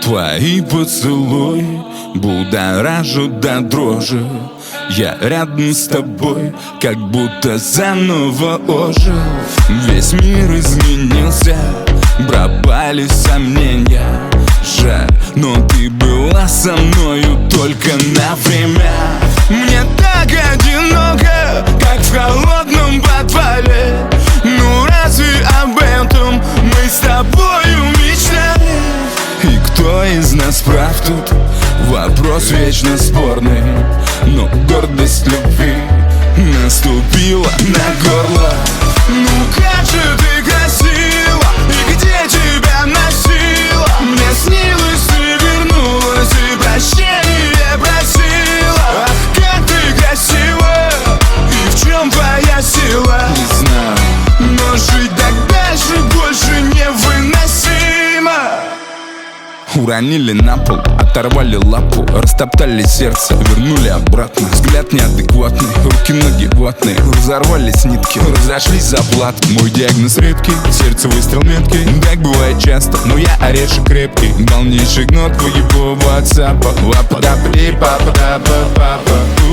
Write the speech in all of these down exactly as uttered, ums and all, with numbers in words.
Твои поцелуи будоражат до дрожи. Я рядом с тобой, как будто заново ожил. Весь мир изменился, пропали сомнения. Жаль, но ты была со мною только на время. Мне так одиноко, как в холодном подвале. Ну разве об этом мы с тобою мечтали? И кто из нас прав тут? Вопрос вечно спорный. Но гордость любви наступила на горло. Ну как же ты красива, и где тебя носила? Мне снилось, ты вернулась и прощение просила. Ах, как ты красива, и в чем твоя сила? Не знаю, но жить так дальше больше невыносимо. Уронили на пол, оторвали лапу, растоптали сердце, вернули обратно. Взгляд неадекватный, руки-ноги ватные, разорвались нитки, разошлись за плат. Мой диагноз редкий, сердце выстрел меткий. Так бывает часто, но я орешек крепкий. Полнейший гнот твоего ватсапа. Лапа-да-пли, папа-да-па-папа.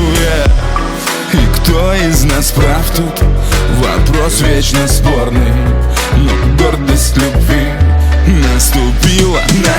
И кто из нас прав тут? Вопрос вечно спорный. Но гордость любви наступила на